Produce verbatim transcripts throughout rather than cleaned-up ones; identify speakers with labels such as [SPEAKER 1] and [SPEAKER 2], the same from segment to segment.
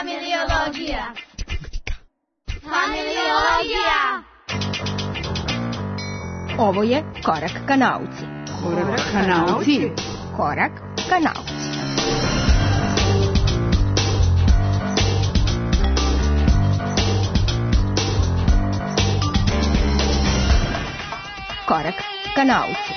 [SPEAKER 1] Familiologija. Familiologija.
[SPEAKER 2] Ovo je Korak ka nauci.
[SPEAKER 3] Korak ka nauci.
[SPEAKER 2] Korak ka nauci. Korak ka nauci.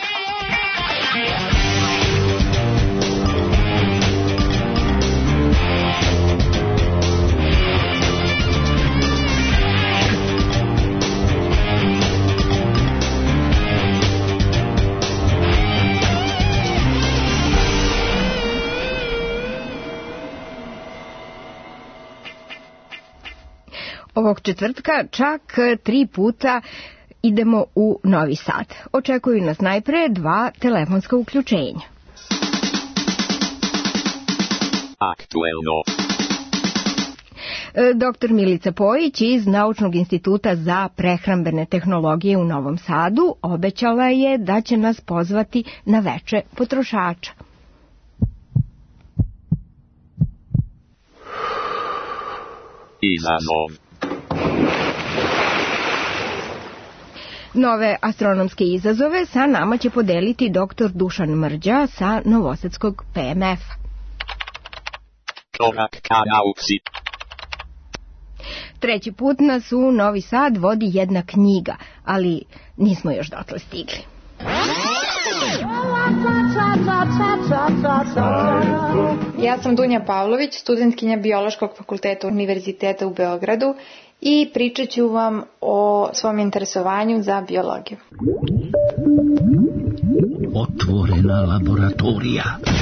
[SPEAKER 2] Ovog četvrtka čak tri puta idemo u Novi Sad. Očekuju nas najpre dva telefonska uključenja.
[SPEAKER 4] Aktuelno.
[SPEAKER 2] Doktor Milica Pojić iz Naučnog instituta za prehrambene tehnologije u Novom Sadu obećala je da će nas pozvati na veče potrošača.
[SPEAKER 4] Izazov.
[SPEAKER 2] Nove astronomske izazove sa nama će podeliti doktor Dušan Mrđa sa Novosadskog P M F.
[SPEAKER 4] Korak ka nauci.
[SPEAKER 2] Treći put nas u Novi Sad vodi jedna knjiga, ali nismo još dotle stigli.
[SPEAKER 5] Ja sam Dunja Pavlović, studentkinja Biološkog fakulteta Univerziteta u Beogradu i pričat ću vam o svom interesovanju za biologiju.
[SPEAKER 6] Otvorena laboratorija.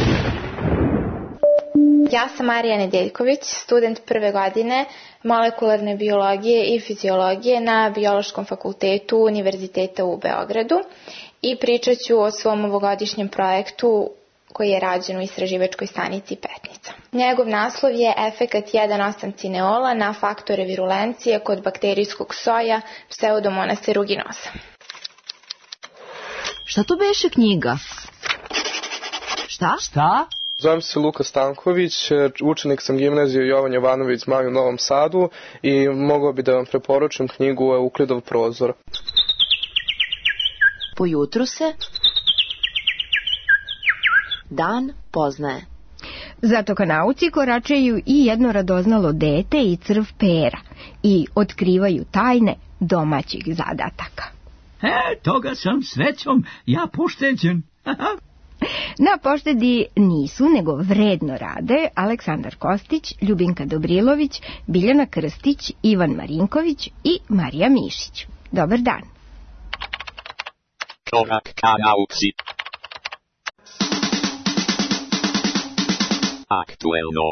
[SPEAKER 5] Ja sam Marija Nedeljković, student prve godine molekularne biologije i fiziologije na Biološkom fakultetu Univerziteta u Beogradu i pričat ću o svom ovogodišnjem projektu koji je rađen u istraživačkoj stanici Petnica. Njegov naslov je efekat jedan osam cineola na faktore virulencije kod bakterijskog soja Pseudomonas aeruginosa.
[SPEAKER 7] Šta to beše knjiga? Šta?
[SPEAKER 3] Šta?
[SPEAKER 8] Zovem se Luka Stanković, učenik sam gimnazije Jovan Jovanović Zmaj u Novom Sadu i mogao bi da vam preporučim knjigu Euklidov prozor.
[SPEAKER 7] Pojutru se dan poznaje.
[SPEAKER 2] Zato ka nauci koračaju i jedno radoznalo dete i crv pera i otkrivaju tajne domaćih zadataka.
[SPEAKER 6] E, toga sam srećom ja pošteđen.
[SPEAKER 2] Na poštedi nisu, nego vredno rade Aleksandar Kostić, Ljubinka Dobrilović, Biljana Krstić, Ivan Marinković i Marija Mišić. Dobar dan.
[SPEAKER 4] Korak ka nauci. Aktuelno.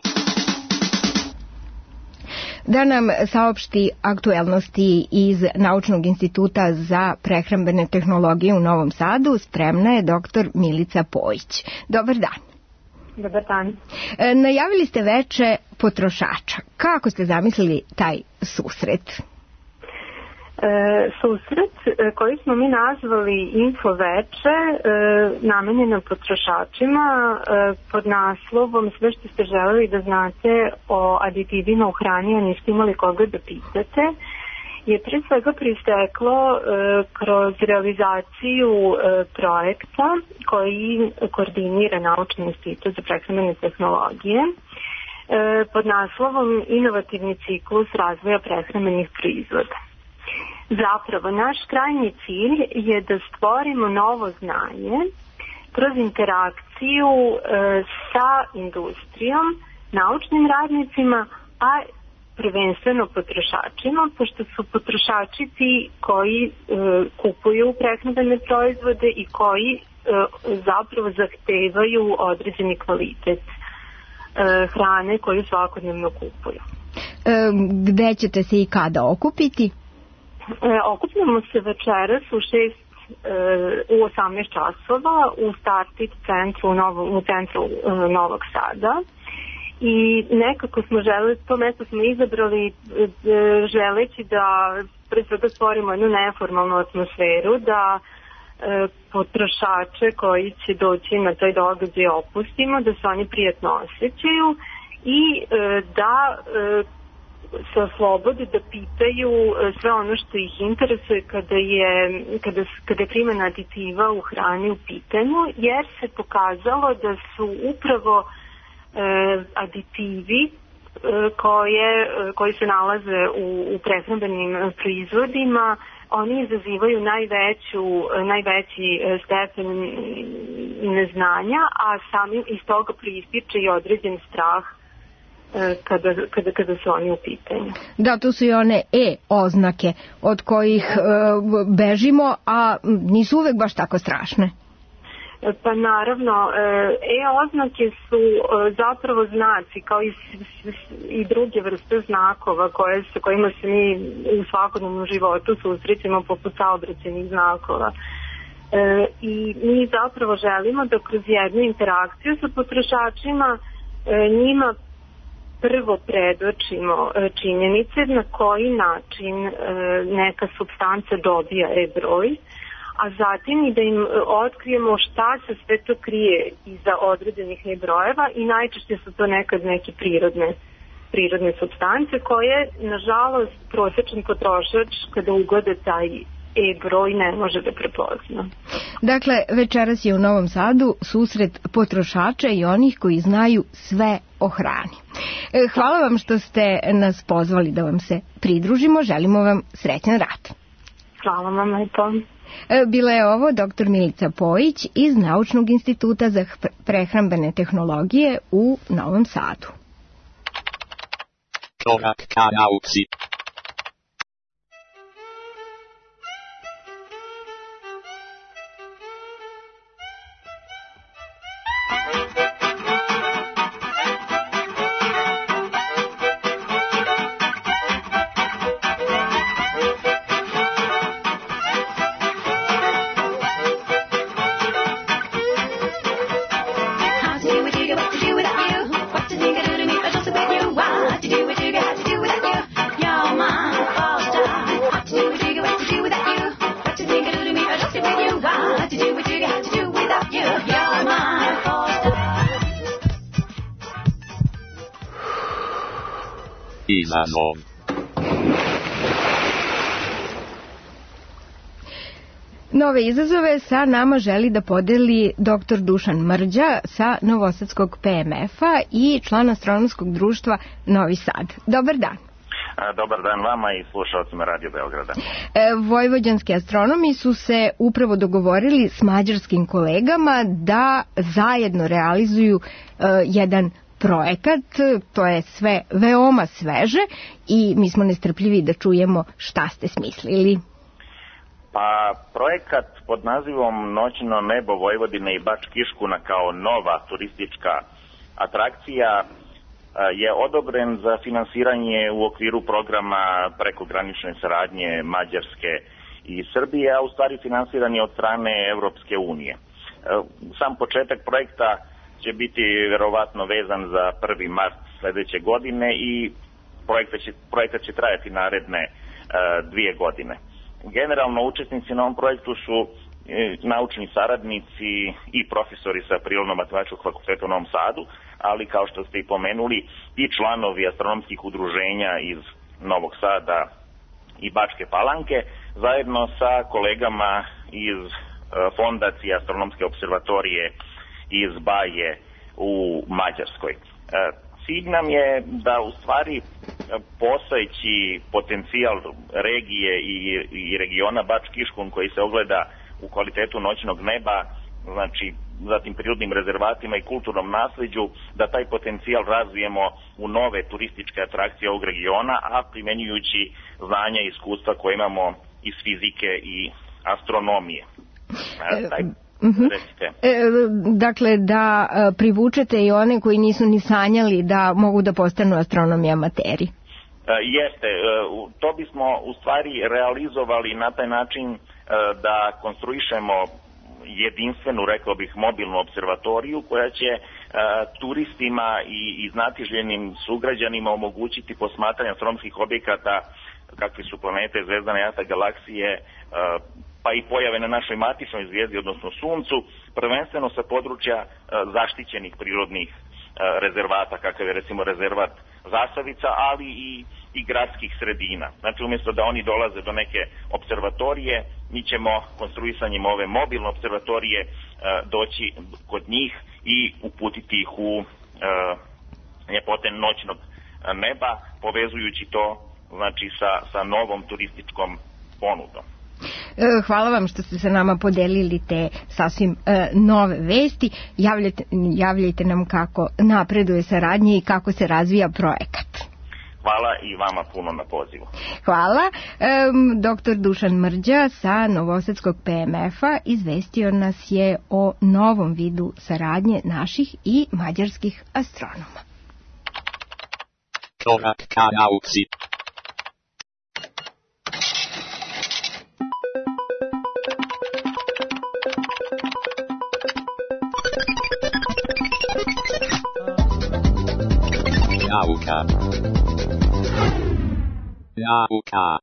[SPEAKER 2] Da nam saopšti aktuelnosti iz Naučnog instituta za prehrambene tehnologije u Novom Sadu, spremna je doktor Milica Pojić. Dobar dan.
[SPEAKER 9] Dobar dan.
[SPEAKER 2] E, najavili ste veče potrošača. Kako ste zamislili taj susret?
[SPEAKER 9] E, susret koji smo mi nazvali Info veče, e, namenjeno potrošačima e, pod naslovom sve što ste želeli da znate o aditivima u hrani, a niste imali koga da pitate, je pre svega pristeklo e, kroz realizaciju e, projekta koji koordinira Naučni institut za prehrambene tehnologije e, pod naslovom Inovativni ciklus razvoja prehrambenih proizvoda. Zapravo, naš krajnji cilj je da stvorimo novo znanje kroz interakciju e, sa industrijom, naučnim radnicima, a prvenstveno potrošačima, pošto su potrošači ti koji e, kupuju prehrambene proizvode i koji e, zapravo zahtevaju određeni kvalitet e, hrane koju svakodnevno kupuju.
[SPEAKER 2] E, gde ćete se i kada okupiti?
[SPEAKER 9] E, okupljamo se večeras u šest e, u osamnaest časova u Startit centru u, Novo, u centru e, Novog Sada i nekako smo želeli, to mesto smo izabrali e, želeći da pre svega stvorimo jednu neformalnu atmosferu, da e, potrošače koji će doći na toj događaj opustimo, da se oni prijatno osjećaju i da se oslobode da pitaju sve ono što ih interesuje kada je, kada, kada je primjena aditiva u hrani u pitanju, jer se pokazalo da su upravo e, aditivi e, koje, koji se nalaze u, u prehrambenim proizvodima, oni izazivaju najveću, najveći stepen neznanja, a samim iz toga proističe i određen strah Kada, kada, kada su oni u pitanju.
[SPEAKER 2] Da, tu su i one E oznake od kojih e, bežimo, a nisu uvek baš tako strašne.
[SPEAKER 9] Pa naravno, E oznake su zapravo znaci, kao i, i druge vrste znakova koje, sa kojima se mi u svakodnevnom životu susrećemo, poput saobraćajnih znakova. E, I mi zapravo želimo da kroz jednu interakciju sa potrošačima e, njima prvo predočimo činjenice na koji način neka supstanca dobija E-broj, a zatim i da im otkrijemo šta se sve to krije iza određenih E-brojeva i najčešće su to nekad neke prirodne, prirodne supstance koje, nažalost, prosječan potrošač kada ugode taj E-broj ne može da prepozna.
[SPEAKER 2] Dakle, večeras je u Novom Sadu susret potrošača i onih koji znaju sve o hrani. Hvala vam što ste nas pozvali da vam se pridružimo. Želimo vam srećan rad.
[SPEAKER 9] Hvala vam lepo.
[SPEAKER 2] Bila je ovo doktor Milica Pojić iz Naučnog instituta za prehrambene tehnologije u Novom Sadu.
[SPEAKER 4] Korak ka nauci. Izazov.
[SPEAKER 2] Nove izazove sa nama želi da podeli doktor Dušan Mrđa sa Novosadskog P M F-a i član Astronomskog društva Novi Sad. Dobar dan.
[SPEAKER 1] Dobar dan vama i slušalcima Radio Beograda.
[SPEAKER 2] Vojvođanski astronomi su se upravo dogovorili s mađarskim kolegama da zajedno realizuju jedan projekat, to je sve veoma sveže i mi smo nestrpljivi da čujemo šta ste smislili.
[SPEAKER 1] Pa projekat pod nazivom Noćno nebo Vojvodine i Bač Kiškuna kao nova turistička atrakcija je odobren za finansiranje u okviru programa prekogranične saradnje Mađarske i Srbije, a u stvari finansiran je od strane Evropske unije. Sam početak projekta će biti verovatno vezan za prvi mart sledeće godine i projekat će, projekat će trajati naredne uh, dvije godine. Generalno učesnici na ovom projektu su uh, naučni saradnici i profesori sa Prirodno-matematičkog fakulteta u Novom Sadu, ali kao što ste i pomenuli i članovi astronomskih udruženja iz Novog Sada i Bačke Palanke, zajedno sa kolegama iz uh, Fondacije astronomske observatorije iz Baje u Mađarskoj. Cilj nam je da u stvari postojeći potencijal regije i, i regiona Bač Kiškun koji se ogleda u kvalitetu noćnog neba, znači zatim prirodnim rezervatima i kulturnom nasleđu, da taj potencijal razvijemo u nove turističke atrakcije ovog regiona, a primenjujući znanja i iskustva koje imamo iz fizike i astronomije. Taj
[SPEAKER 2] Uh-huh. E, dakle, da e, privučete i one koji nisu ni sanjali da mogu da postanu astronomi amateri.
[SPEAKER 1] E, jeste, e, to bismo u stvari realizovali na taj način e, da konstruišemo jedinstvenu, rekao bih, mobilnu observatoriju koja će e, turistima i, i znatiželjenim sugrađanima omogućiti posmatranje astronomskih objekata kakvi su planete, zvezdane jata, galaksije, e, pa i pojave na našoj matičnoj zvijezdi, odnosno Suncu, prvenstveno sa područja e, zaštićenih prirodnih rezervata, kakav je recimo rezervat Zasavica, ali i, i gradskih sredina. Znači, umjesto da oni dolaze do neke observatorije, mi ćemo konstruisanjem ove mobilne observatorije doći kod njih i uputiti ih u ljepote noćnog neba, povezujući to znači sa, sa novom turističkom ponudom.
[SPEAKER 2] Hvala vam što ste sa nama podelili te sasvim e, nove vesti. Javljajte, javljajte nam kako napreduje saradnje i kako se razvija projekat.
[SPEAKER 1] Hvala i vama puno na pozivu.
[SPEAKER 2] Hvala. E, doktor Dušan Mrđa sa Novosadskog P M F-a izvestio nas je o novom vidu saradnje naših i mađarskih astronoma.
[SPEAKER 4] Korak ka nauci. Nauka. Nauka.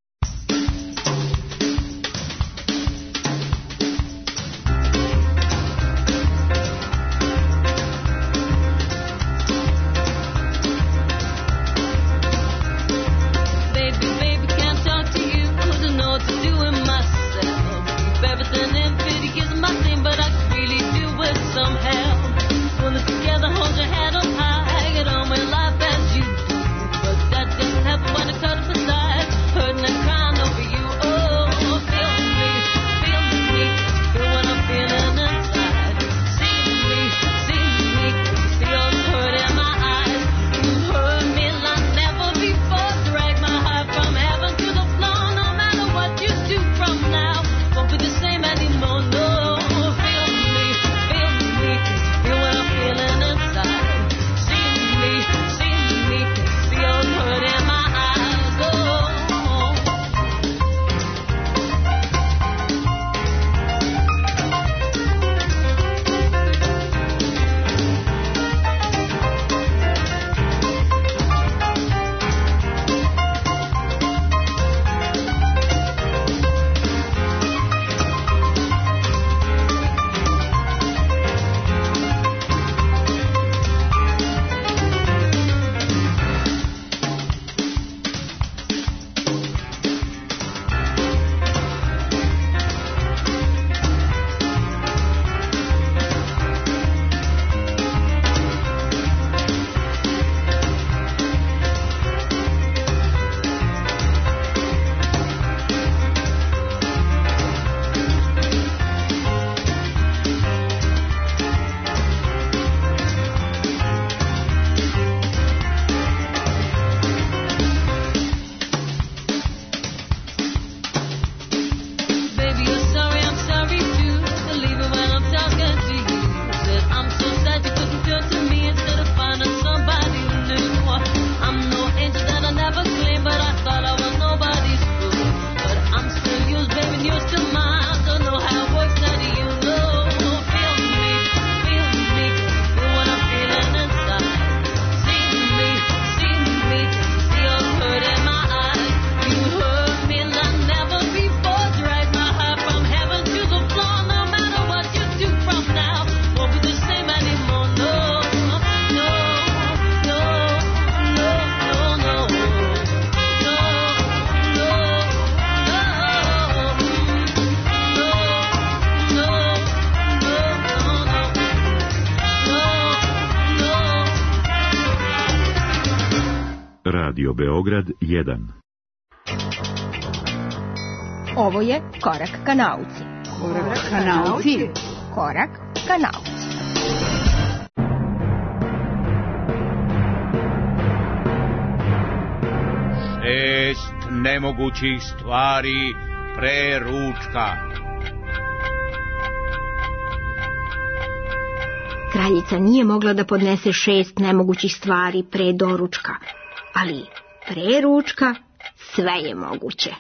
[SPEAKER 10] Radio Beograd jedan.
[SPEAKER 2] Ovo je Korak ka nauci.
[SPEAKER 3] Korak ka nauci.
[SPEAKER 2] Korak ka nauci.
[SPEAKER 11] Šest nemogućih stvari pre ručka.
[SPEAKER 2] Kraljica nije mogla da podnese šest nemogućih stvari pre doručka, ali pre ručka sve je moguće.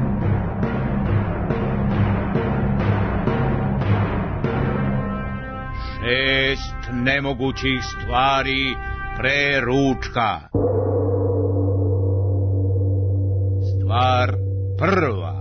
[SPEAKER 11] Šest nemogućih stvari pre ručka. Stvar prva.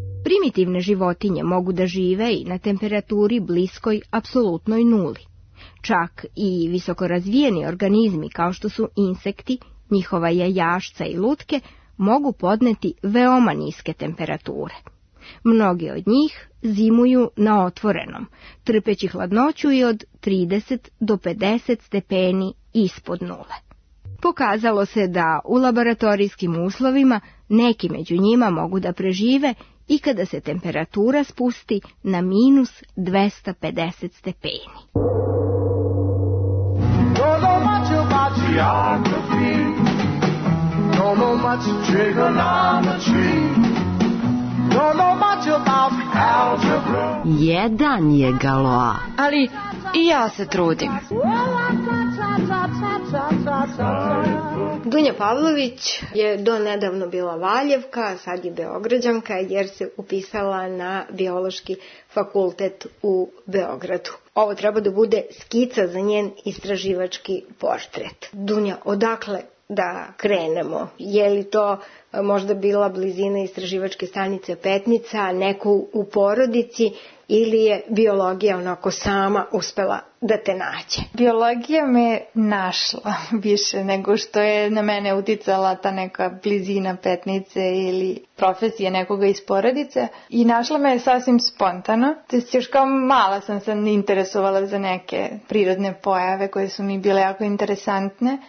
[SPEAKER 2] Primitivne životinje mogu da žive i na temperaturi bliskoj apsolutnoj nuli. Čak i visokorazvijeni organizmi kao što su insekti, njihova jajašca i lutke mogu podneti veoma niske temperature. Mnogi od njih zimuju na otvorenom, trpeći hladnoću i od trideset do pedeset stepeni ispod nule. Pokazalo se da u laboratorijskim uslovima neki među njima mogu da prežive i kada se temperatura spusti na minus dvesta pedeset stepeni.
[SPEAKER 12] Don't know much about geography. Don't know much trigonometry. Don't know much about algebra.
[SPEAKER 7] Jedan je Galois.
[SPEAKER 13] Ali i ja se trudim.
[SPEAKER 2] Dunja Pavlović je do nedavno bila Valjevka, sad je Beograđanka jer se upisala na Biološki fakultet u Beogradu. Ovo treba da bude skica za njen istraživački portret. Dunja, odakle da krenemo? Je li to možda bila blizina istraživačke stanice Petnica, neko u porodici, ili je biologija onako sama uspela da te nađe?
[SPEAKER 5] Biologija me našla više nego što je na mene uticala ta neka blizina Petnice ili profesija nekoga iz porodice. I našla me sasvim spontano. Znači, još kao mala sam se interesovala za neke prirodne pojave koje su mi bile jako interesantne.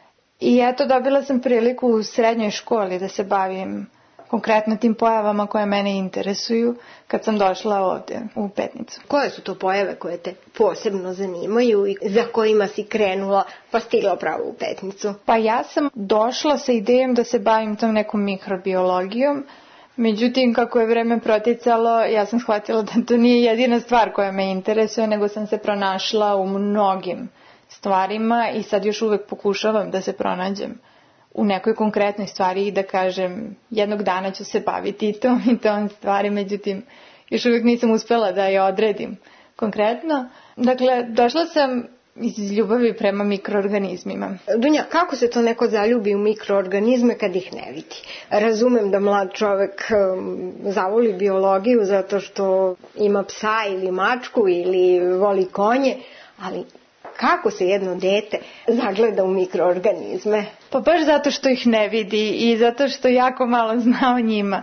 [SPEAKER 5] I eto, dobila sam priliku u srednjoj školi da se bavim konkretno tim pojavama koje mene interesuju kad sam došla ovdje u Petnicu.
[SPEAKER 2] Koje su to pojave koje te posebno zanimaju i za kojima si krenula pa stigla pravo u Petnicu?
[SPEAKER 5] Pa ja sam došla sa idejom da se bavim tom nekom mikrobiologijom. Međutim, kako je vreme proticalo, ja sam shvatila da to nije jedina stvar koja me interesuje, nego sam se pronašla u mnogim stvarima i sad još uvek pokušavam da se pronađem u nekoj konkretnoj stvari i da kažem jednog dana ću se baviti tom i tom stvari, međutim još uvijek nisam uspela da je odredim konkretno. Dakle, došla sam iz ljubavi prema mikroorganizmima.
[SPEAKER 2] Dunja, kako se to neko zaljubi u mikroorganizme kad ih ne vidi? Razumem da mlad čovek um, zavoli biologiju zato što ima psa ili mačku ili voli konje, ali kako se jedno dete zagleda u mikroorganizme?
[SPEAKER 5] Pa baš zato što ih ne vidi i zato što jako malo zna o njima.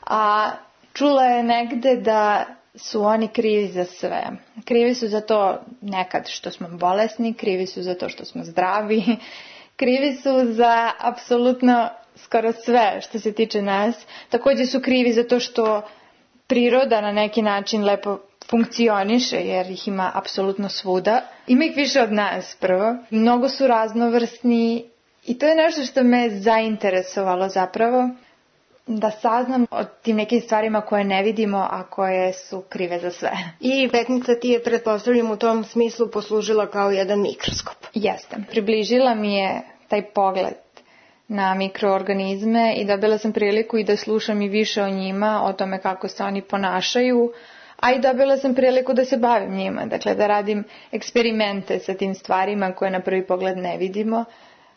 [SPEAKER 5] A čula je negde da su oni krivi za sve. Krivi su za to nekad što smo bolesni, krivi su za to što smo zdravi, krivi su za apsolutno skoro sve što se tiče nas. Također su krivi za to što priroda na neki način lepo funkcioniše, jer ih ima apsolutno svuda. Ima ih više od nas prvo. Mnogo su raznovrsni i to je nešto što me zainteresovalo zapravo, da saznam o tim nekim stvarima koje ne vidimo, a koje su krive za sve.
[SPEAKER 2] I Petnica ti je, pretpostavljam, u tom smislu poslužila kao jedan mikroskop.
[SPEAKER 5] Jeste. Približila mi je taj pogled na mikroorganizme i dobila sam priliku i da slušam i više o njima, o tome kako se oni ponašaju, a i dobila sam priliku da se bavim njima, dakle da radim eksperimente sa tim stvarima koje na prvi pogled ne vidimo,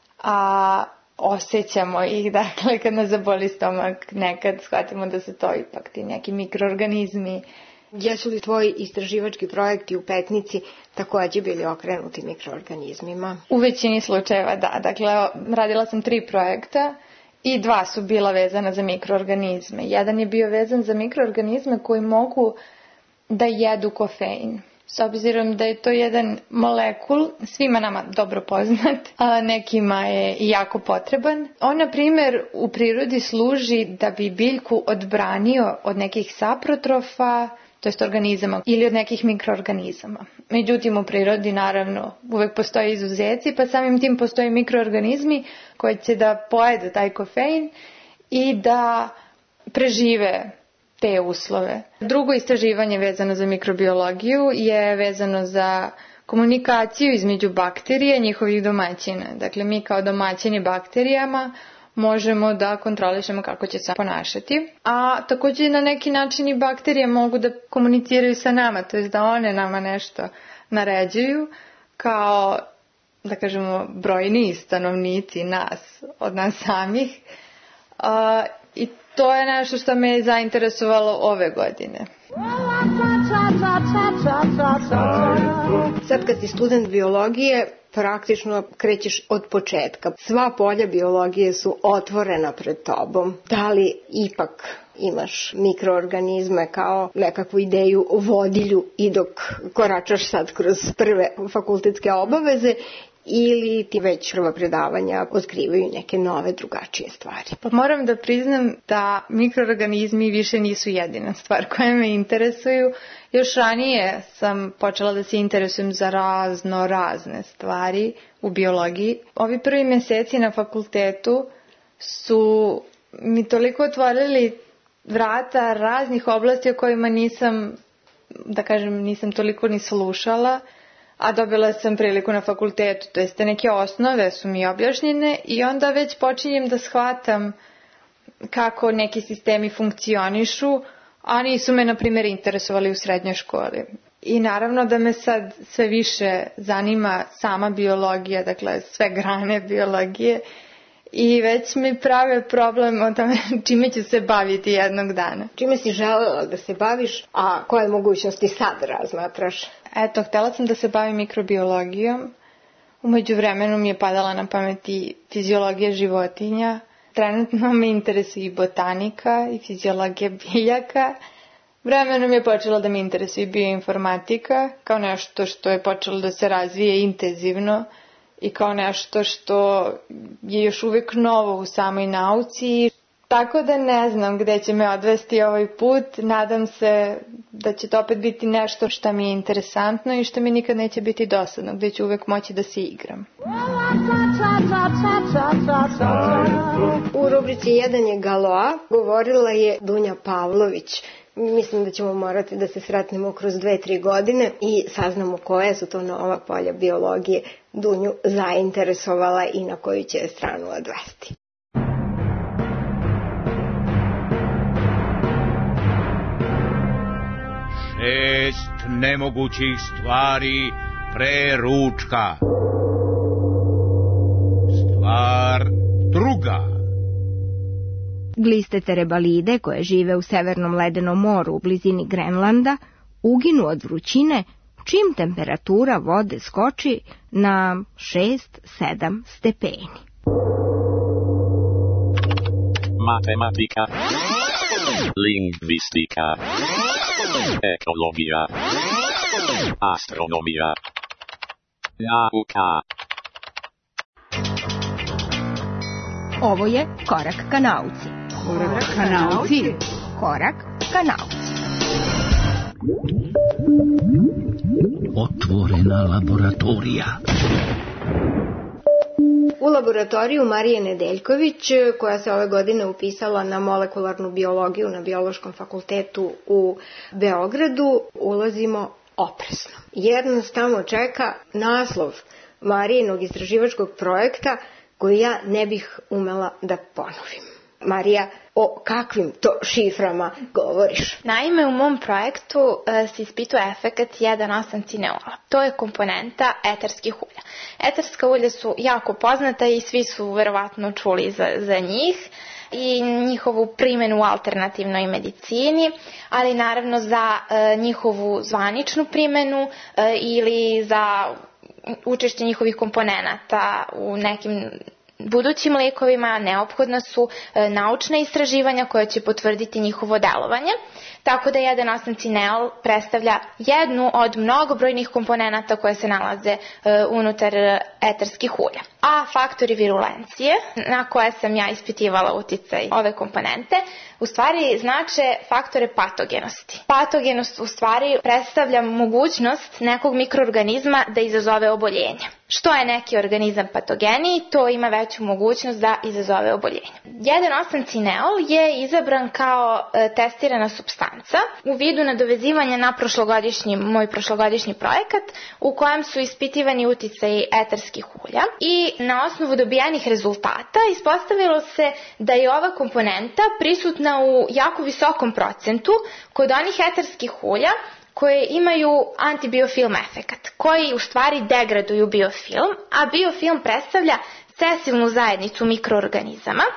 [SPEAKER 5] a osjećamo ih, dakle kad nas zaboli stomak nekad shvatimo da su to ipak ti neki mikroorganizmi.
[SPEAKER 2] Jesu li tvoji istraživački projekti u Petnici također bili okrenuti mikroorganizmima?
[SPEAKER 5] U većini slučajeva da, dakle radila sam tri projekta i dva su bila vezana za mikroorganizme. Jedan je bio vezan za mikroorganizme koji mogu da jedu kofein. S obzirom da je to jedan molekul, svima nama dobro poznat, a nekima je i jako potreban. On, na primjer, u prirodi služi da bi biljku odbranio od nekih saprotrofa, to jest organizama, ili od nekih mikroorganizama. Međutim, u prirodi, naravno, uvek postoje izuzeci, pa samim tim postoje mikroorganizmi koji će da pojedu taj kofein i da prežive te uslove. Drugo istraživanje vezano za mikrobiologiju je vezano za komunikaciju između bakterija i njihovih domaćina. Dakle, mi kao domaćini bakterijama možemo da kontrolišemo kako će se ponašati. A također na neki način i bakterije mogu da komuniciraju sa nama, to jest da one nama nešto naređuju kao, da kažemo, brojniji stanovnici nas, od nas samih. I to je nešto što me je zainteresovalo ove godine.
[SPEAKER 14] Sad kad si student biologije, praktično krećeš od početka. Sva polja biologije su otvorena pred tobom. Da li ipak imaš mikroorganizme kao nekakvu ideju vodilju i dok koračaš sad kroz prve fakultetske obaveze, ili ti već prva predavanja otkrivaju neke nove, drugačije stvari?
[SPEAKER 15] Pa moram da priznam da mikroorganizmi više nisu jedina stvar koja me interesuju. Još ranije sam počela da se interesujem za razno razne stvari u biologiji. Ovi prvi meseci na fakultetu su mi toliko otvorili vrata raznih oblasti o kojima nisam, da kažem, nisam toliko ni slušala, a dobila sam priliku na fakultetu, to jeste neke osnove su mi objašnjene i onda već počinjem da shvatam kako neki sistemi funkcionišu, a nisu me, na primjer, interesovali u srednjoj školi. I naravno da me sad sve više zanima sama biologija, dakle sve grane biologije, i već mi prave problem o tome čime ću se baviti jednog dana.
[SPEAKER 14] Čime si želela da se baviš, a koje mogućnosti sad razmatraš?
[SPEAKER 15] Eto, htjela sam da se bavim mikrobiologijom. U međuvremenu mi je padala na pameti fiziologija životinja. Trenutno me interesuje i botanika i fiziologija biljaka. Vremenom je počela da me interesuje i bioinformatika kao nešto što je počelo da se razvije intenzivno i kao nešto što je još uvijek novo u samoj nauci. Tako da ne znam gde će me odvesti ovaj put. Nadam se da će to opet biti nešto što mi je interesantno i što mi nikad neće biti dosadno, gde ću uvijek moći da se igram.
[SPEAKER 14] U rubrici jedan je Galoa govorila je Dunja Pavlović. Mislim da ćemo morati da se sretnemo kroz dve, tri godine i saznamo koje su to nova polja biologije Dunju zainteresovala i na koju će je stranu odvesti.
[SPEAKER 11] Šest nemogućih stvari pre ručka. Stvar druga.
[SPEAKER 2] Gliste terebalide koje žive u Severnom ledenom moru u blizini Grenlanda uginu od vrućine čim temperatura vode skoči na šest sedam stepeni.
[SPEAKER 4] Matematika, lingvistika, ekologija, astronomija, nauka.
[SPEAKER 2] Ovo je Korak ka nauci.
[SPEAKER 3] Korak ka nauci.
[SPEAKER 2] Korak ka nauci.
[SPEAKER 6] Otvorena laboratorija.
[SPEAKER 14] U laboratoriju Marije Nedeljković, koja se ove godine upisala na molekularnu biologiju na Biološkom fakultetu u Beogradu, ulazimo opresno. Jer nas tamo čeka naslov Marijinog istraživačkog projekta koji ja ne bih umela da ponovim. Marija, o kakvim to šiframa govoriš?
[SPEAKER 5] Naime, u mom projektu uh, se ispituje efekat jedan osam cineola. To je komponenta eterskih ulja. Eterska ulja su jako poznata i svi su verovatno čuli za, za njih i njihovu primjenu u alternativnoj medicini, ali naravno za uh, njihovu zvaničnu primjenu uh, ili za učešće njihovih komponenata u nekim budućim lekovima neophodna su e, naučna istraživanja koja će potvrditi njihovo delovanje. Tako da jedan osam cineol predstavlja jednu od mnogobrojnih komponenata koje se nalaze e, unutar eterskih ulja. A faktori virulencije, na koje sam ja ispitivala uticaj ove komponente, u stvari znače faktore patogenosti. Patogenost u stvari predstavlja mogućnost nekog mikroorganizma da izazove oboljenje. Što je neki organizam patogeniji, to ima veću mogućnost da izazove oboljenje. jedan osam cineol je izabran kao e, testirana supstanca u vidu nadovezivanja na prošlogodišnji, moj prošlogodišnji projekat u kojem su ispitivani uticaji eterskih ulja i na osnovu dobijenih rezultata ispostavilo se da je ova komponenta prisutna u jako visokom procentu kod onih eterskih ulja koje imaju antibiofilm efekat, koji u stvari degraduju biofilm, a biofilm predstavlja cesivnu zajednicu mikroorganizama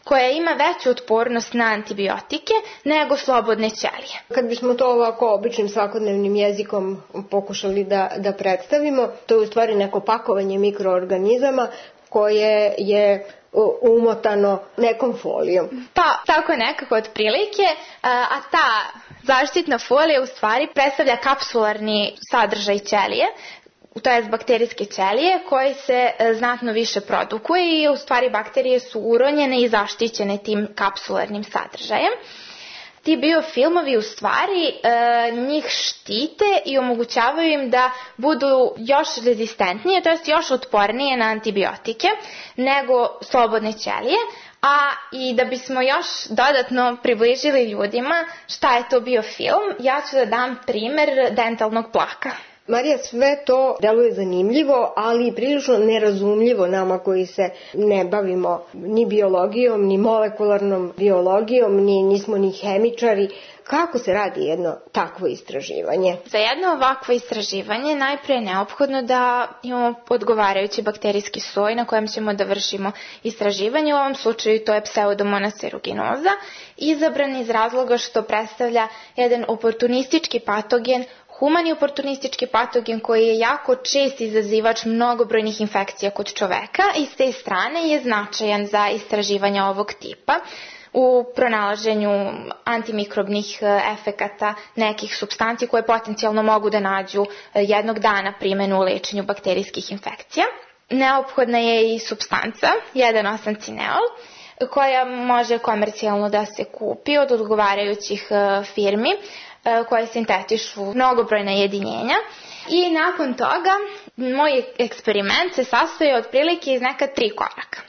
[SPEAKER 5] koja ima veću otpornost na antibiotike nego slobodne ćelije.
[SPEAKER 14] Kad bismo to ovako običnim svakodnevnim jezikom pokušali da, da predstavimo, to je u stvari neko pakovanje mikroorganizama koje je umotano nekom folijom.
[SPEAKER 5] Pa, tako nekako otprilike, a ta zaštitna folija u stvari predstavlja kapsularni sadržaj ćelije, to je bakterijske ćelije koje se znatno više produkuje i u stvari bakterije su uronjene i zaštićene tim kapsularnim sadržajem. Ti biofilmovi u stvari e, njih štite i omogućavaju im da budu još rezistentnije, to jest još otpornije na antibiotike nego slobodne ćelije, a i da bismo još dodatno približili ljudima šta je to biofilm, ja ću da dam primer dentalnog plaka.
[SPEAKER 14] Marija, sve to deluje zanimljivo, ali i prilično nerazumljivo nama koji se ne bavimo ni biologijom, ni molekularnom biologijom, ni nismo ni hemičari. Kako se radi jedno takvo istraživanje?
[SPEAKER 5] Za jedno ovakvo istraživanje najprije je neophodno da imamo odgovarajući bakterijski soj na kojem ćemo da vršimo istraživanje. U ovom slučaju to je Pseudomonas aeruginosa, izabran iz razloga što predstavlja jedan oportunistički patogen, humani oportunistički patogen koji je jako čest izazivač mnogobrojnih infekcija kod čoveka i s te strane je značajan za istraživanje ovog tipa u pronalaženju antimikrobnih efekata nekih supstanci koje potencijalno mogu da nađu jednog dana primjenu u lečenju bakterijskih infekcija. Neophodna je i supstanca jedan osam cineol koja može komercijalno da se kupi od odgovarajućih firmi koje sintetišu mnogobrojna jedinjenja i nakon toga moj eksperiment se sastoji otprilike iz neka tri koraka.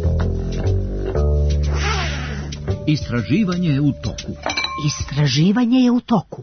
[SPEAKER 6] Istraživanje je u toku.
[SPEAKER 7] Istraživanje je u toku.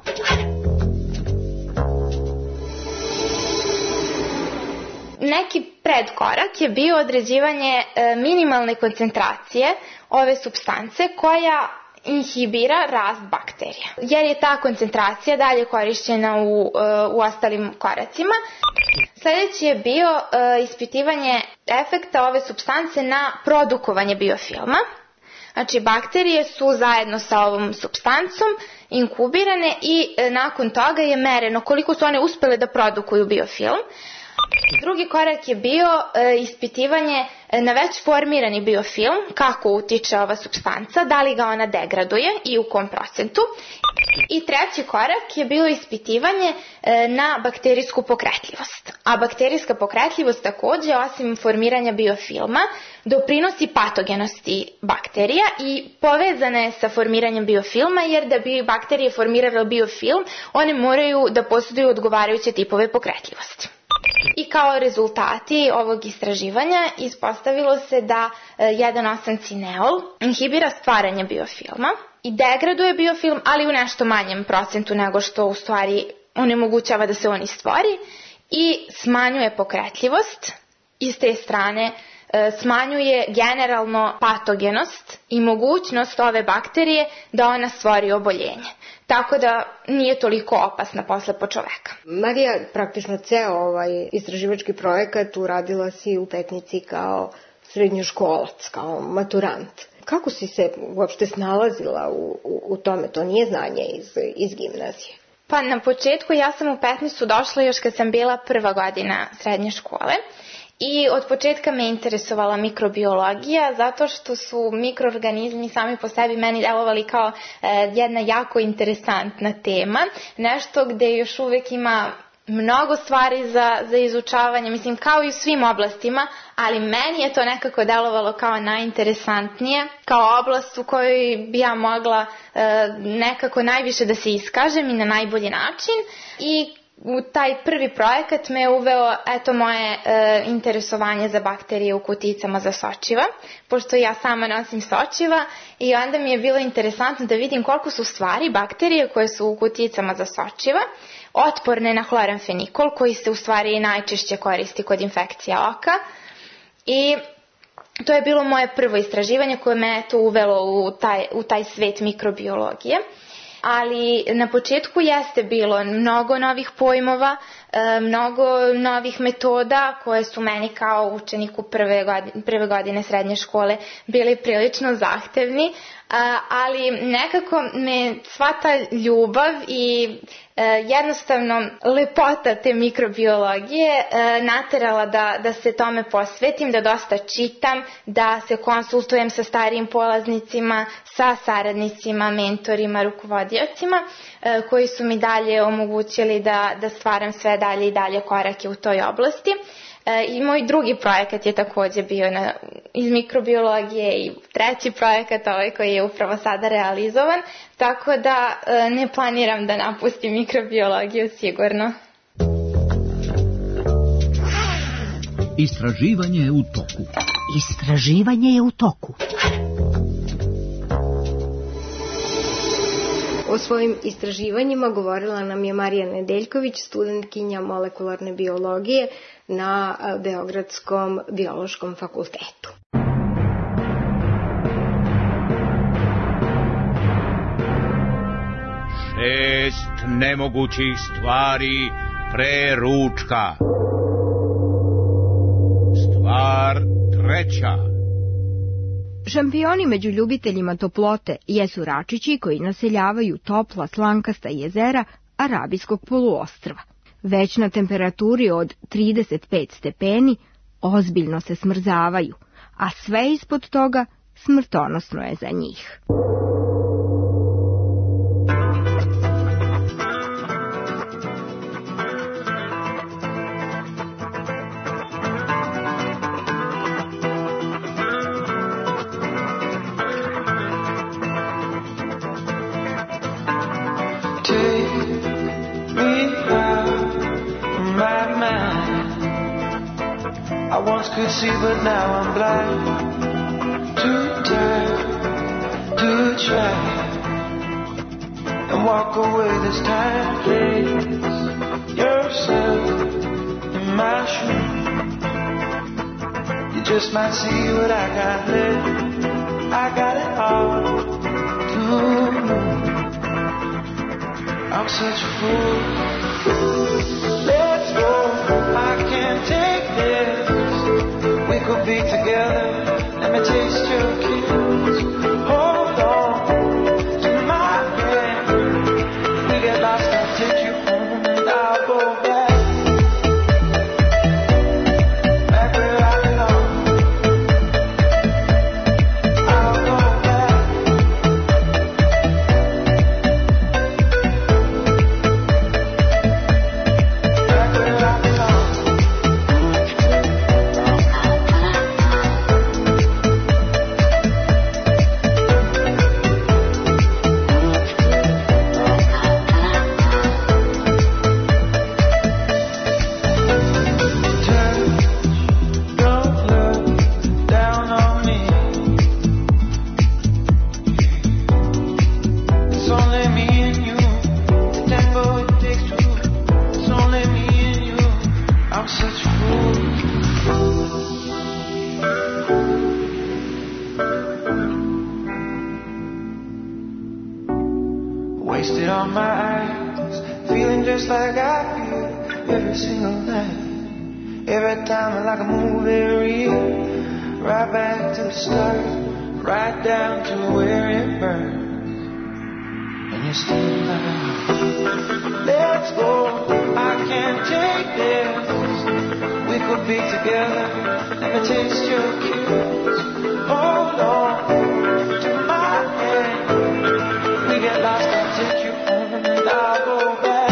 [SPEAKER 5] Neki predkorak je bio određivanje minimalne koncentracije ove supstance koja inhibira rast bakterija, jer je ta koncentracija dalje korišćena u, u ostalim koracima. Sljedeći je bio uh, ispitivanje efekta ove supstance na produkovanje biofilma. Znači, bakterije su zajedno sa ovom supstancom inkubirane i uh, nakon toga je mereno koliko su one uspjele da produkuju biofilm. Drugi korak je bio e, ispitivanje na već formirani biofilm, kako utiče ova supstanca, da li ga ona degraduje i u kom procentu. I treći korak je bilo ispitivanje e, na bakterijsku pokretljivost. A bakterijska pokretljivost također, osim formiranja biofilma, doprinosi patogenosti bakterija i povezana je sa formiranjem biofilma, jer da bi bakterije formirale biofilm, one moraju da posjeduju odgovarajuće tipove pokretljivosti. I kao rezultati ovog istraživanja ispostavilo se da jedan osam cineol inhibira stvaranje biofilma i degraduje biofilm, ali u nešto manjem procentu nego što u stvari onemogućava da se on stvori i smanjuje pokretljivost i s te strane smanjuje generalno patogenost i mogućnost ove bakterije da ona stvori oboljenje. Tako da nije toliko opasna posle po čoveka.
[SPEAKER 14] Marija, praktično ceo ovaj istraživački projekat uradila si u Petnici kao srednjoškolac, kao maturant. Kako si se uopšte snalazila u, u, u tome? To nije znanje iz, iz gimnazije.
[SPEAKER 5] Pa na početku ja sam u Petnicu došla još kad sam bila prva godina srednje škole. I od početka me interesovala mikrobiologija zato što su mikroorganizmi sami po sebi meni delovali kao e, jedna jako interesantna tema. Nešto gde još uvek ima mnogo stvari za, za izučavanje, mislim kao i u svim oblastima, ali meni je to nekako delovalo kao najinteresantnije, kao oblast u kojoj bi ja mogla e, nekako najviše da se iskažem i na najbolji način. I u taj prvi projekat me je uveo eto moje e, interesovanje za bakterije u kutijicama za sočiva, pošto ja sama nosim sočiva i onda mi je bilo interesantno da vidim koliko su stvari bakterije koje su u kutijicama za sočiva otporne na hloramfenikol, koji se u stvari najčešće koristi kod infekcija oka. I to je bilo moje prvo istraživanje koje me eto uvelo u taj, u taj svet mikrobiologije. Ali na početku jeste bilo mnogo novih pojmova, mnogo novih metoda koje su meni kao učeniku prve godine, prve godine srednje škole bili prilično zahtevni, ali nekako me sva ta ljubav i jednostavno lepota te mikrobiologije naterala da, da se tome posvetim, da dosta čitam, da se konsultujem sa starijim polaznicima, sa saradnicima, mentorima, rukovodiocima koji su mi dalje omogućili da, da stvaram sve dalje i dalje korake u toj oblasti. I moj drugi projekat je takođe bio na, iz mikrobiologije i treći projekat ovaj koji je upravo sada realizovan, tako da ne planiram da napustim mikrobiologiju sigurno.
[SPEAKER 6] Istraživanje je u toku.
[SPEAKER 7] Istraživanje je u toku.
[SPEAKER 14] O svojim istraživanjima govorila nam je Marija Nedeljković, studentkinja molekularne biologije na Beogradskom biološkom fakultetu.
[SPEAKER 11] Šest nemogućih stvari pre ručka. Stvar treća.
[SPEAKER 2] Šampioni među ljubiteljima toplote jesu račići koji naseljavaju topla, slankasta jezera Arabijskog poluostrva. Već na temperaturi od trideset pet stepeni ozbiljno se smrzavaju, a sve ispod toga smrtonosno je za njih.
[SPEAKER 12] Could see, but now I'm blind. Too tired to try and walk away this time. Place yourself in my shoes. You just might see what I got left. I got it all to lose. I'm such a fool. Let's go. I can't take this. We could be together. Let me taste your kiss. Hold on to my hand. We get lost, I'll take you home and I'll go back. Back where I belong. I'll go back. Back where I belong. Wasted on my eyes, feeling just like I feel every single night. Every time like a movie reel, right back to the start, right down to where it burns. And you're still alive. Let's go, I can't take this. We could be together, let me taste your kiss. Hold on to my hand. We get lost, I'll take you home and I'll go back.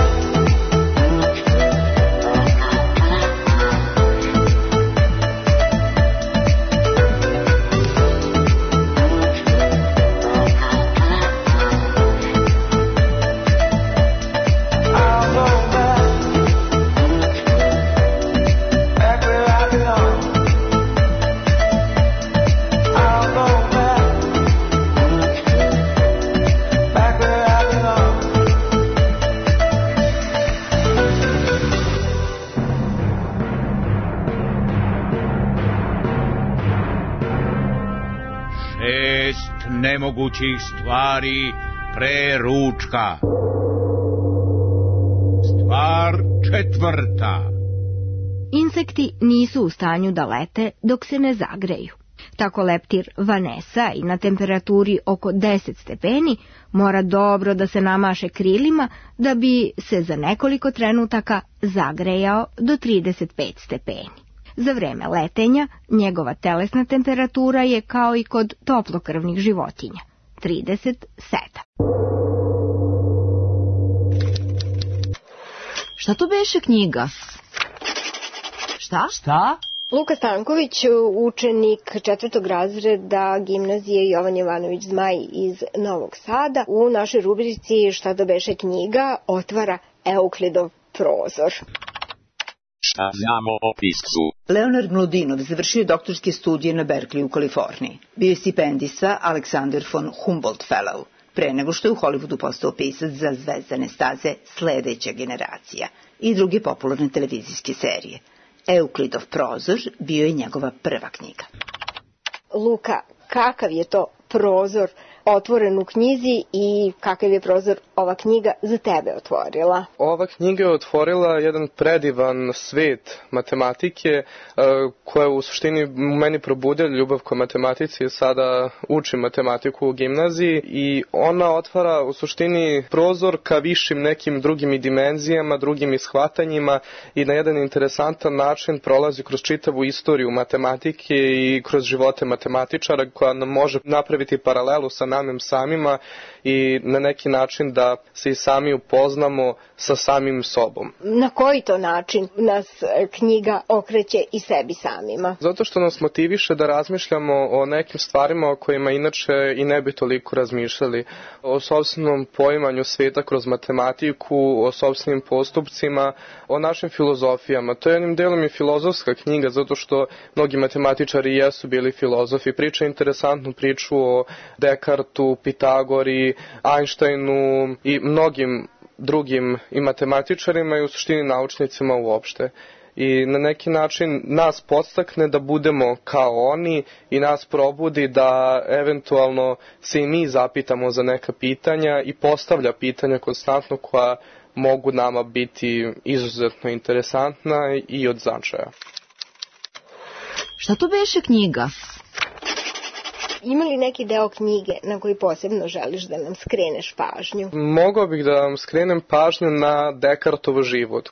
[SPEAKER 12] I'll go back, back where I belong. I'll go back, back where I belong.
[SPEAKER 11] Šest nemogućih stvari pre ručka. Stvar Četvrta.
[SPEAKER 2] Insekti nisu u stanju da lete dok se ne zagreju. Tako leptir Vanessa i na temperaturi oko deset stepeni mora dobro da se namaše krilima da bi se za nekoliko trenutaka zagrejao do trideset pet stepeni. Za vreme letenja njegova telesna temperatura je kao i kod toplokrvnih životinja, trideset sedam.
[SPEAKER 7] Šta to beše knjiga? Šta?
[SPEAKER 6] Šta?
[SPEAKER 14] Luka Stanković, učenik četvrtog razreda gimnazije Jovan Jovanović Zmaj iz Novog Sada, u našoj rubrici Šta da beše knjiga otvara Euklidov prozor.
[SPEAKER 4] Šta znamo o piscu?
[SPEAKER 3] Leonard Mlodinov završio je doktorske studije na Berkeley u Kaliforniji. Bio je stipendista Alexander von Humboldt Fellow, pre nego što je u Hollywoodu postao pisac za zvezdane staze Sledeća generacija i druge popularne televizijske serije. Euklidov prozor bio je njegova prva knjiga.
[SPEAKER 14] Luka, kakav je to prozor otvoren u knjizi i kakav je prozor ova knjiga za tebe otvorila?
[SPEAKER 8] Ova knjiga je otvorila jedan predivan svet matematike koja u suštini u meni probudila ljubav ka matematici. Sada učim matematiku u gimnaziji i ona otvara u suštini prozor ka višim nekim drugim dimenzijama, drugim ishvatanjima i na jedan interesantan način prolazi kroz čitavu istoriju matematike i kroz živote matematičara koja nam može napraviti paralelu sa namim samima i na neki način da se i sami upoznamo sa samim sobom.
[SPEAKER 14] Na koji to način nas knjiga okreće i sebi samima?
[SPEAKER 8] Zato što nas motiviše da razmišljamo o nekim stvarima o kojima inače i ne bi toliko razmišljali. O sopstvenom poimanju sveta kroz matematiku, o sopstvenim postupcima, o našim filozofijama. To je jednim delom i filozofska knjiga, zato što mnogi matematičari jesu bili filozofi. Priča interesantnu priču o Dekartu, Pitagori, Einsteinu i mnogim drugim i matematičarima i u suštini naučnicima uopšte. I na neki način nas podstakne da budemo kao oni i nas probudi da eventualno se i mi zapitamo za neka pitanja i postavlja pitanja konstantno koja mogu nama biti izuzetno interesantna i od značaja.
[SPEAKER 7] Šta to beše knjiga?
[SPEAKER 14] Ima li neki deo knjige na koji posebno želiš da nam skreneš pažnju?
[SPEAKER 8] Mogao bih da vam skrenem pažnju na Dekartov život.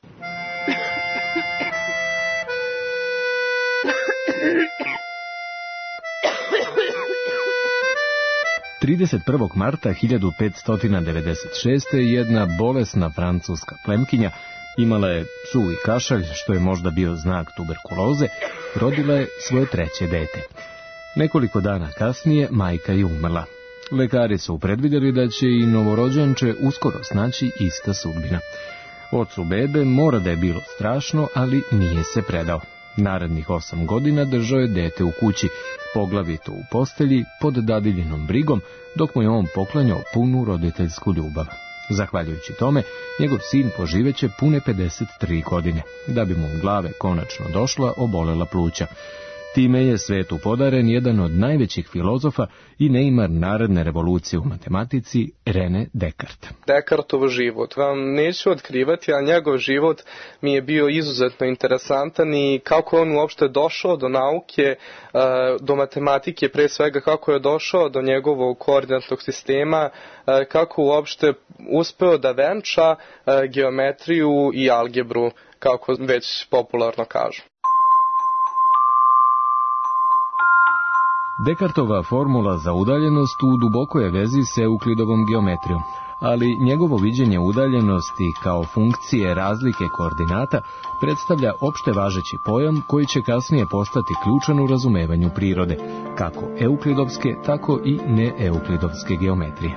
[SPEAKER 16] trideset prvog marta hiljadu petsto devedeset šeste. jedna bolesna francuska plemkinja imala je suvi kašalj, što je možda bio znak tuberkuloze, rodila je svoje treće dete. Nekoliko dana kasnije majka je umrla. Lekari su predvidjeli da će i novorođanče uskoro snaći ista sudbina. Ocu bebe mora da je bilo strašno, ali nije se predao. Narednih osam godina držao je dete u kući, poglavito u postelji, pod dadiljinom brigom, dok mu je on poklanjao punu roditeljsku ljubav. Zahvaljujući tome, njegov sin poživeće pune pedeset tri godine, da bi mu u glave konačno došla obolela pluća. Time je svetu podaren jedan od najvećih filozofa i neimar naredne revolucije u matematici, René Descartes.
[SPEAKER 8] Descartov život vam neću otkrivati, ali njegov život mi je bio izuzetno interesantan i kako on uopšte došao do nauke, do matematike, pre svega kako je došao do njegovog koordinatnog sistema, kako uopšte uspeo da venča geometriju i algebru, kako već popularno kažu.
[SPEAKER 16] Descartova formula za udaljenost u dubokoj je vezi s Euklidovom geometrijom, ali njegovo viđenje udaljenosti kao funkcije razlike koordinata predstavlja opšte važeći pojam koji će kasnije postati ključan u razumevanju prirode, kako euklidovske, tako i neeuklidovske geometrije.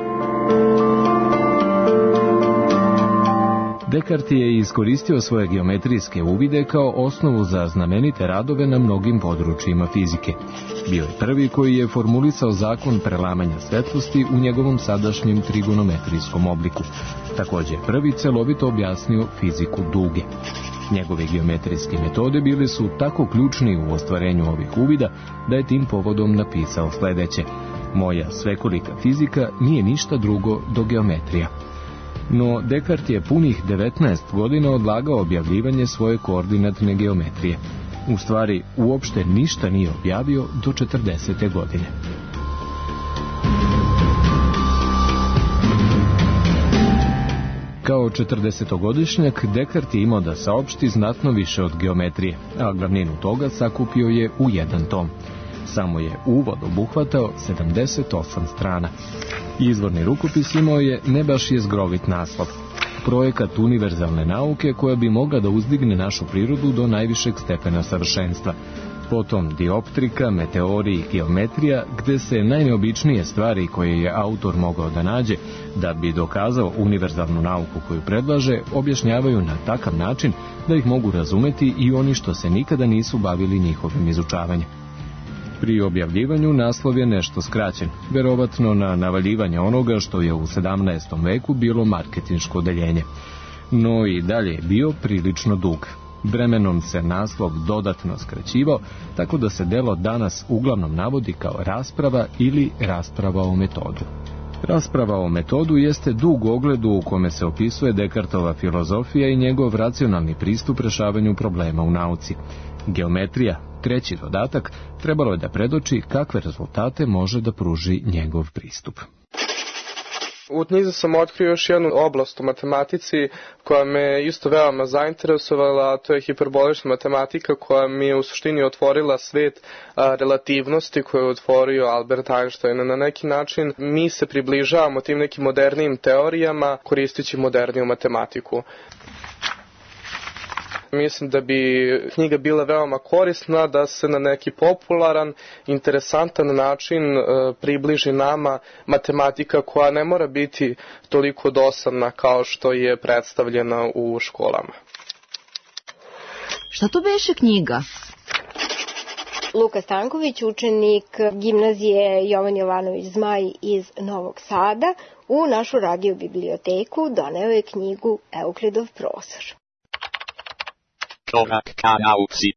[SPEAKER 16] Descartes je iskoristio svoje geometrijske uvide kao osnovu za znamenite radove na mnogim područjima fizike. Bio je prvi koji je formulisao zakon prelamanja svetlosti u njegovom sadašnjem trigonometrijskom obliku. Također je prvi celovito objasnio fiziku duge. Njegove geometrijske metode bile su tako ključni u ostvarenju ovih uvida da je tim povodom napisao sledeće: moja svekolika fizika nije ništa drugo do geometrija. No Descartes je punih devetnaest godina odlagao objavljivanje svoje koordinatne geometrije. U stvari, uopšte ništa nije objavio do četrdesete godine. Kao četrdesetogodišnjak, Descartes je imao da saopšti znatno više od geometrije, a glavninu toga sakupio je u jedan tom. Samo je uvod obuhvatao sedamdeset osam strana. Izvorni rukopis imao je ne baš jezgrovit naslov. Projekat univerzalne nauke koja bi mogla da uzdigne našu prirodu do najvišeg stepena savršenstva. Potom dioptrika, meteorija i geometrija, gde se najneobičnije stvari koje je autor mogao da nađe da bi dokazao univerzalnu nauku koju predlaže, objašnjavaju na takav način da ih mogu razumeti i oni što se nikada nisu bavili njihovim izučavanjem. Pri objavljivanju naslov je nešto skraćen, verovatno na navaljivanje onoga što je u sedamnaestom veku bilo marketinško odeljenje. No i dalje je bio prilično dug. Vremenom se naslov dodatno skraćivao, tako da se delo danas uglavnom navodi kao rasprava ili rasprava o metodu. Rasprava o metodu jeste dug ogledu u kome se opisuje Descartova filozofija i njegov racionalni pristup rešavanju problema u nauci. Geometrija, treći dodatak, trebalo je da predoči kakve rezultate može da pruži njegov pristup.
[SPEAKER 8] U knjizi sam otkrio još jednu oblast u matematici koja me isto veoma zainteresovala, a to je hiperbolična matematika koja mi je u suštini otvorila svet a, relativnosti koju je otvorio Albert Einstein. Na neki način mi se približavamo tim nekim modernijim teorijama koristeći moderniju matematiku. Mislim da bi knjiga bila veoma korisna da se na neki popularan, interesantan način e, približi nama matematika koja ne mora biti toliko dosadna kao što je predstavljena u školama.
[SPEAKER 7] Šta to beše knjiga?
[SPEAKER 14] Luka Stanković, učenik gimnazije Jovan Jovanović Zmaj iz Novog Sada, u našu radio biblioteku doneo je knjigu Euklidov prostor.
[SPEAKER 4] Korak ka nauci.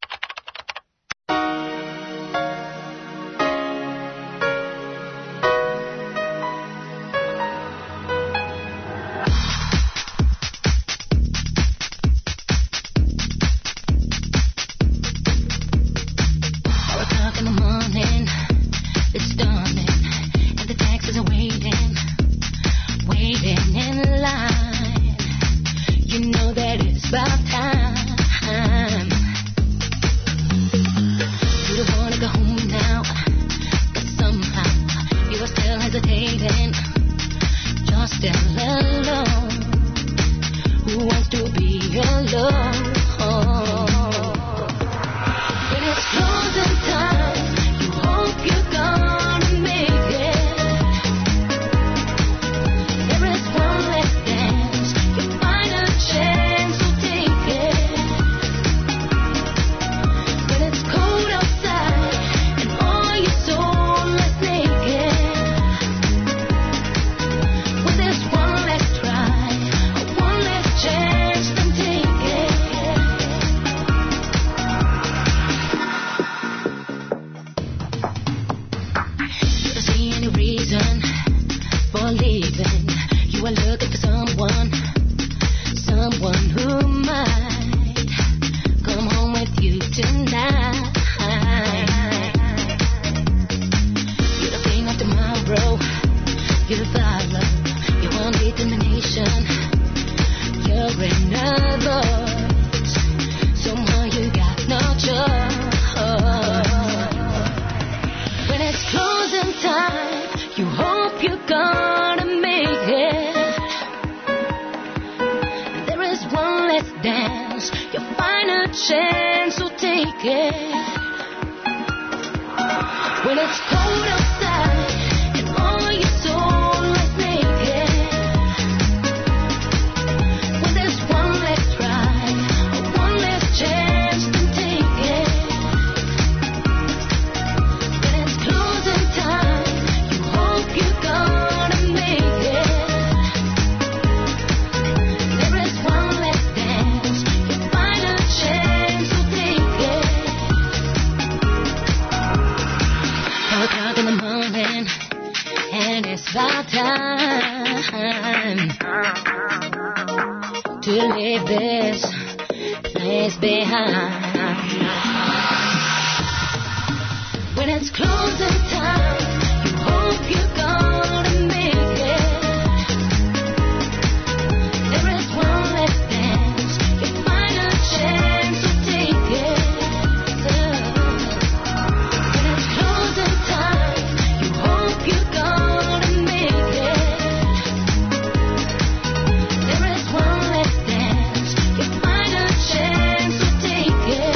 [SPEAKER 17] about time to leave this place behind. When it's closing time, you hope you're gonna make it. There is one last dance, you find a chance to take it. When it's closing time, you hope you're gonna make it. There is one last dance, you find a chance to take it.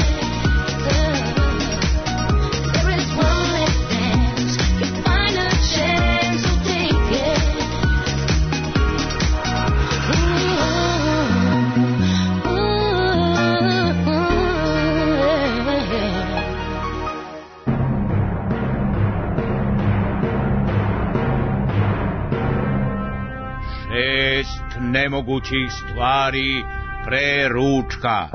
[SPEAKER 11] Nemogućih stvari pre ručka.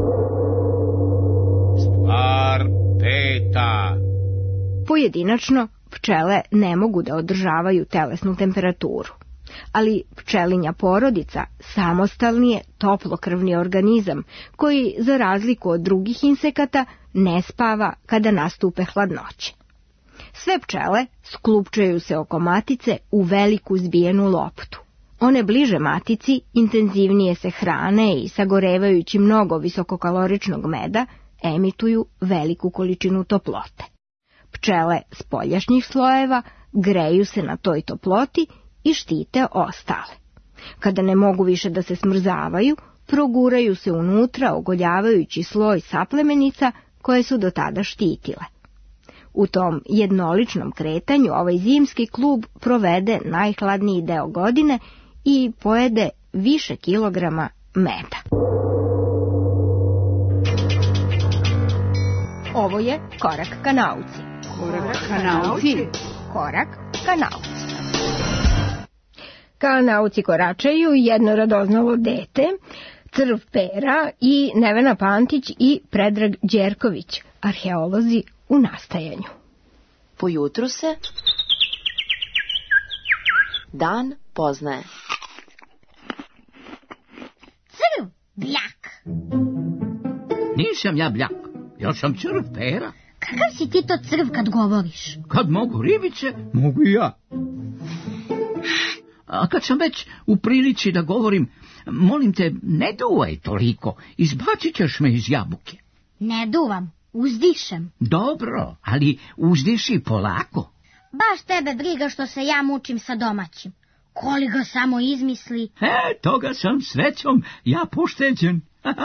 [SPEAKER 11] Stvar peta.
[SPEAKER 2] Pojedinačno, pčele ne mogu da održavaju telesnu temperaturu, ali pčelinja porodica samostalni je toplokrvni organizam koji, za razliku od drugih insekata, ne spava kada nastupe hladnoće. Sve pčele sklupčaju se oko matice u veliku zbijenu loptu. One bliže matici intenzivnije se hrane i sagorevajući mnogo visokokaloričnog meda emituju veliku količinu toplote. Pčele spoljašnjih slojeva greju se na toj toploti i štite ostale. Kada ne mogu više da se smrzavaju, proguraju se unutra ogoljavajući sloj saplemenica koje su do tada štitile. U tom jednoličnom kretanju ovaj zimski klub provede najhladniji deo godine i pojede više kilograma meda. Ovo je Korak ka nauci.
[SPEAKER 3] Korak ka nauci.
[SPEAKER 2] Korak ka nauci. Ka nauci koračaju jedno radoznalo dete, Crv Pera i Nevena Pantić i Predrag Đerković, arheolozi u nastajanju.
[SPEAKER 18] Po jutru se dan poznaje.
[SPEAKER 17] Crv, bljak.
[SPEAKER 6] Nisam ja bljak, ja sam Crv Pera.
[SPEAKER 17] Kakav si ti to crv kad govoriš?
[SPEAKER 6] Kad mogu ribice, mogu i ja. A kad sam već u prilici da govorim, molim te, ne duvaj toliko, izbacit ćeš me iz jabuke.
[SPEAKER 17] Ne duvam, uzdišem.
[SPEAKER 6] Dobro, ali uzdiši polako.
[SPEAKER 17] Baš tebe briga što se ja mučim sa domaćim. Koli ga samo izmisli.
[SPEAKER 6] E, toga sam srećom ja pošteđen.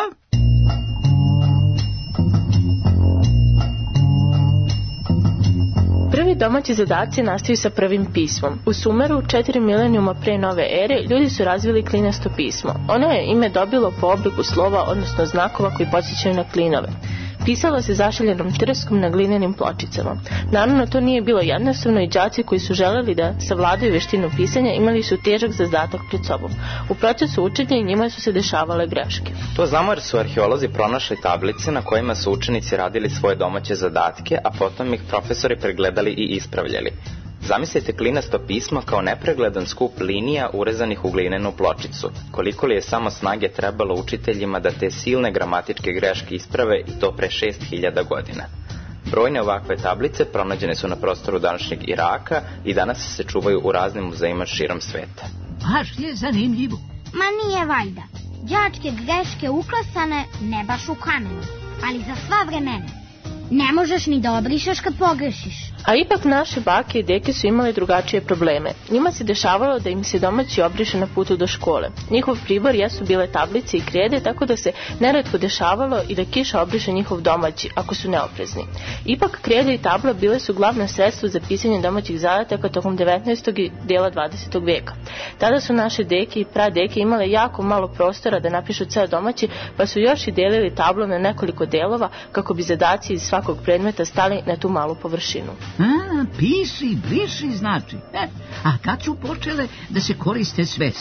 [SPEAKER 19] Prvi domaći zadaci nastaju sa prvim pismom. U Sumeru, četiri milenijuma pre nove ere, ljudi su razvili klinasto pismo. Ono je ime dobilo po obliku slova, odnosno znakova koji podsjećaju na klinove. Pisalo se zašiljenom trskom na glinenim pločicama. Naravno, to nije bilo jednostavno i đaci koji su želeli da savladaju veštinu pisanja imali su težak zadatak pred sobom. U procesu učenja i njima su se dešavale greške.
[SPEAKER 20] To znamo jer su arheolozi pronašli tablice na kojima su učenici radili svoje domaće zadatke, a potom ih profesori pregledali i ispravljali. Zamislite klinasto pismo kao nepregledan skup linija urezanih u glinenu pločicu. Koliko li je samo snage trebalo učiteljima da te silne gramatičke greške isprave i to pre šest hiljada godina. Brojne ovakve tablice pronađene su na prostoru današnjeg Iraka i danas se čuvaju u raznim muzejima širom sveta.
[SPEAKER 6] Baš je zanimljivo.
[SPEAKER 17] Ma nije valjda. Đačke greške uklasane ne baš u kamenu, ali za sva vremena. Ne možeš ni da obrišeš kad pogrešiš.
[SPEAKER 19] A ipak naše bake i deke su imali drugačije probleme. Njima se dešavalo da im se domaći obriše na putu do škole. Njihov pribor jesu bile tablice i krede, tako da se neretko dešavalo i da kiša obriše njihov domaći, ako su neoprezni. Ipak krede i tabla bile su glavno sredstvo za pisanje domaćih zadataka tokom devetnaestog i dela dvadesetog veka. Tada su naše deke i pradeke imale jako malo prostora da napišu ceo domaći, pa su još i delili tablu na nekoliko delova kako bi zadaci iz svakog predmeta stali na tu malu površinu.
[SPEAKER 6] A, piši, briši znači. E, a kad su počele da se koriste sveski?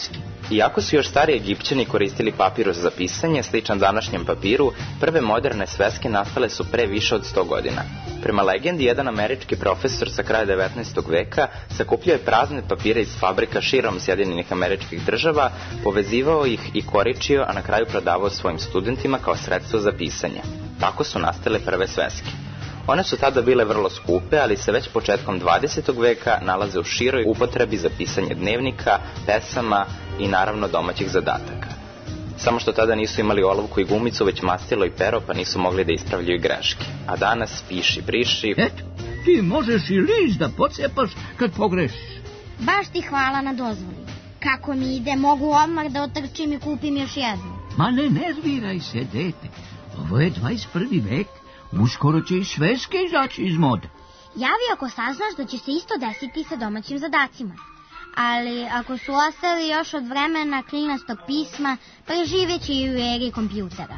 [SPEAKER 20] Iako su još stari Egipćani koristili papirus za pisanje, sličan današnjem papiru, prve moderne sveske nastale su pre više od sto godina. Prema legendi, jedan američki profesor sa kraja devetnaestog veka sakupljao je prazne papire iz fabrika širom Sjedinjenih Američkih Država, povezivao ih i koričio, a na kraju prodavao svojim studentima kao sredstvo za pisanje. Tako su nastale prve sveske. One su tada bile vrlo skupe, ali se već početkom dvadesetog veka nalaze u široj upotrebi za pisanje dnevnika, pesama i naravno domaćih zadataka. Samo što tada nisu imali olovku i gumicu, već mastilo i pero, pa nisu mogli da ispravljaju greške. A danas piši, briši...
[SPEAKER 6] Eto, ti možeš i list da pocepaš kad pogrešiš.
[SPEAKER 17] Baš ti hvala na dozvoli. Kako mi ide, mogu odmah da otrčim i kupim još jednu.
[SPEAKER 6] Ma ne nerviraj se, dete. Ovo je dvadeset prvi vek. Uskoro će i sveske izaći iz mode.
[SPEAKER 17] Javi ako saznaš da će se isto desiti sa domaćim zadacima. Ali ako su ostali još od vremena klinastog pisma, preživeći i u eri kompjutera.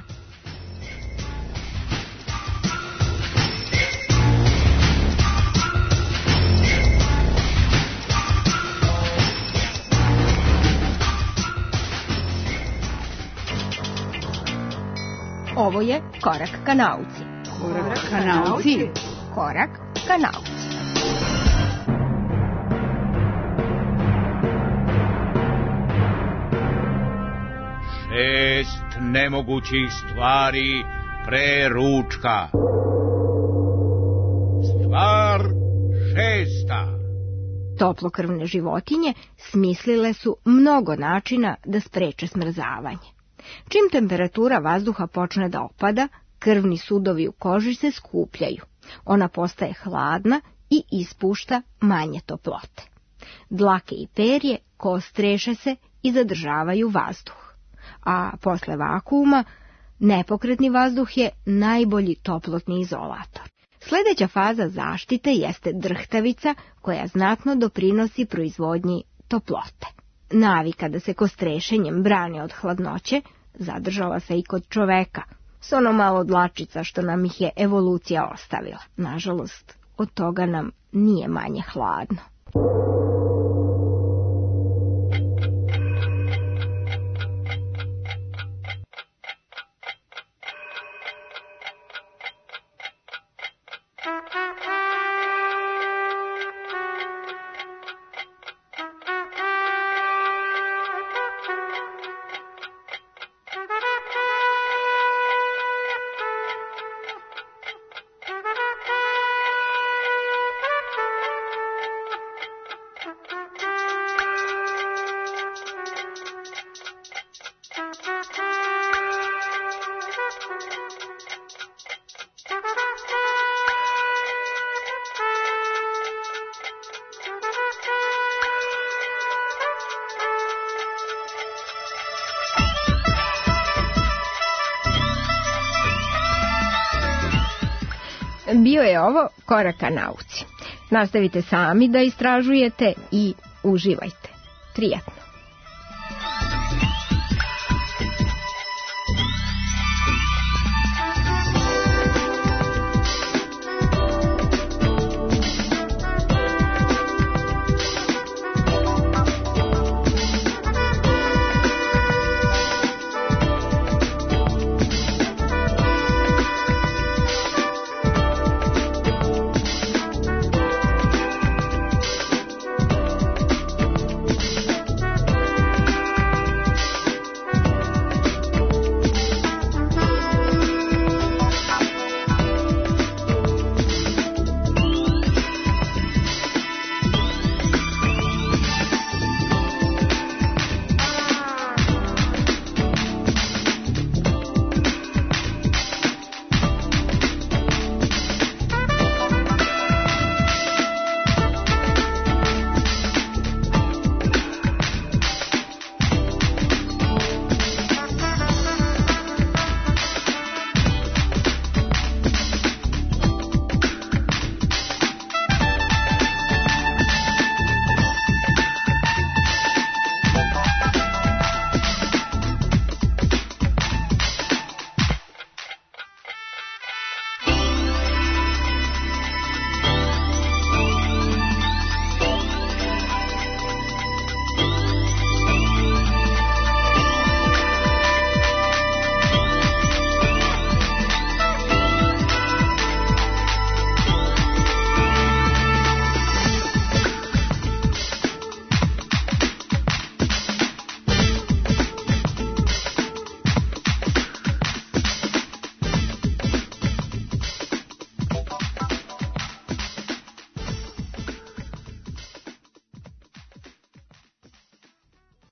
[SPEAKER 2] Ovo je Korak ka nauci.
[SPEAKER 13] Korak ka nauci.
[SPEAKER 2] Korak ka nauci.
[SPEAKER 11] Šest nemogućih stvari pre ručka. Stvar šesta.
[SPEAKER 2] Toplokrvne životinje smislile su mnogo načina da spreče smrzavanje. Čim temperatura vazduha počne da opada, krvni sudovi u koži se skupljaju. Ona postaje hladna i ispušta manje toplote. Dlake i perje kostreše se i zadržavaju vazduh. A posle vakuuma, nepokretni vazduh je najbolji toplotni izolator. Sljedeća faza zaštite jeste drhtavica koja znatno doprinosi proizvodnji toplote. Navika da se kostrešenjem brani od hladnoće zadržala se i kod čoveka, s ono malo dlačica što nam ih je evolucija ostavila. Nažalost, od toga nam nije manje hladno. Bio je ovo Korak ka nauci. Nastavite sami da istražujete i uživajte. Prijatno.